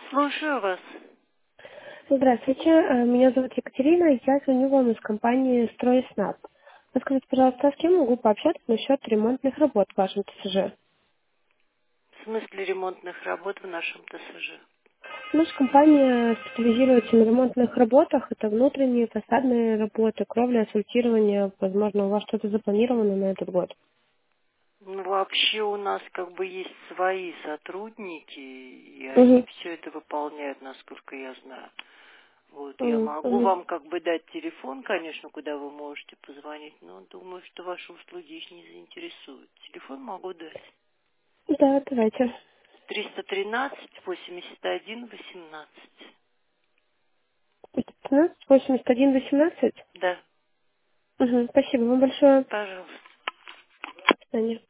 Слушаю вас. Здравствуйте, меня зовут Екатерина, я звоню вам из компании «Стройснаб». Подскажите, пожалуйста, с кем могу пообщаться насчет ремонтных работ в вашем ТСЖ? В смысле ремонтных работ в нашем ТСЖ? Наша компания специализируется на ремонтных работах. Это внутренние, фасадные работы, кровля, асфальтирование. Возможно, у вас что-то запланировано на этот год. Ну, вообще у нас как бы есть свои сотрудники, и они Угу. все это выполняют, насколько я знаю. Вот, я Угу. могу Угу. вам как бы дать телефон, конечно, куда вы можете позвонить, но думаю, что ваши услуги их не заинтересуют. Телефон могу дать. Да, давайте. 313-81-18. 15 81 18. Да, Угу. Спасибо вам большое. пожалуйста. До свидания.